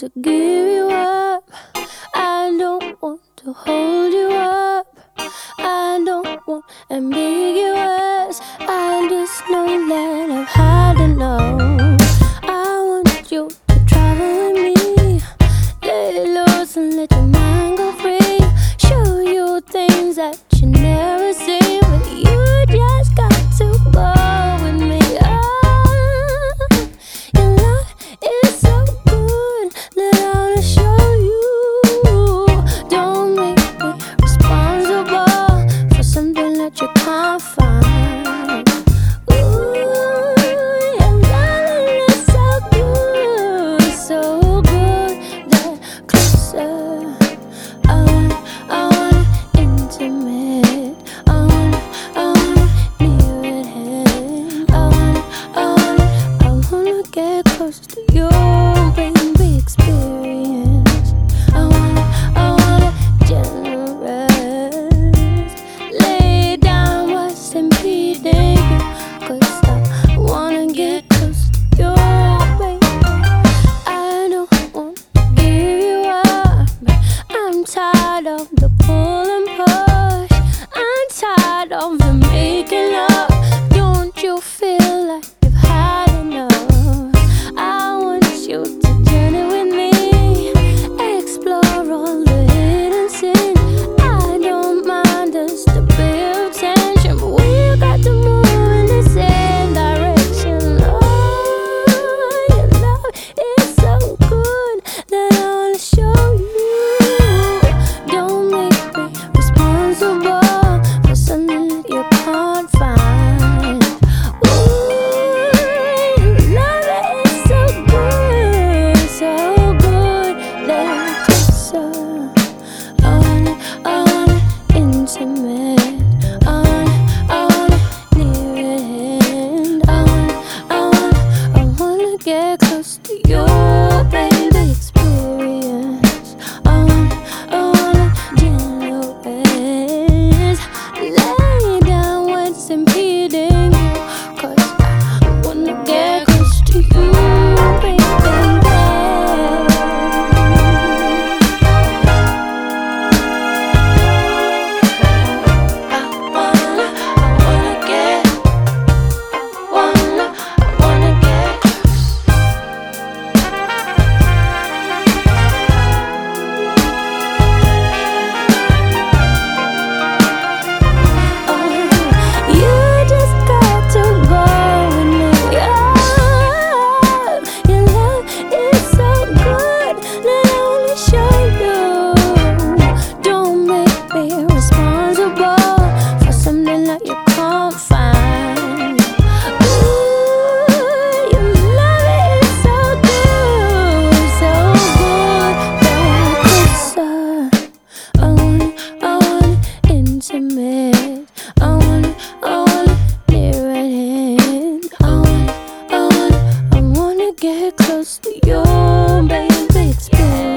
to give you up. I don't want to hold you up. I don't want ambiguous. I just know that I've had enough. I want you to travel with me. Let it loose and let your mind go free. Show you things that you never seen, but you just got to go with me. Your love is so good that I wanna show you. Don't make me responsible for something that you can't find. Ooh, your love is so good that closer. I want intimate. I want near at hand. I wanna get close to your baby experience. I want generous. Lay down what's impeding you, 'cause I wanna get close to your baby. I don't want to give you up, but I'm tired of the pull and push. I'm tired of the making up. Don't you feel like you've had enough? I want you to journey with me, explore all the hidden sin. I don't mind us to build tension, but we got to move in the same direction. Oh, your love is so good that I wanna show you. Don't make me responsible for something that you can't find. Ooh, your love is so good that closer. I want intimate. I want near at hand. I wanna get close to your baby experience. I wanna generous. Lay down what's impeding you, 'cause I wanna get close to you, baby. You just got to go with me. Your love is so good that I wanna show you. Don't make me responsible for something that you can't find. Ooh, your love is so good that closer. I want intimate. I want near at hand. I wanna get close to your baby experience.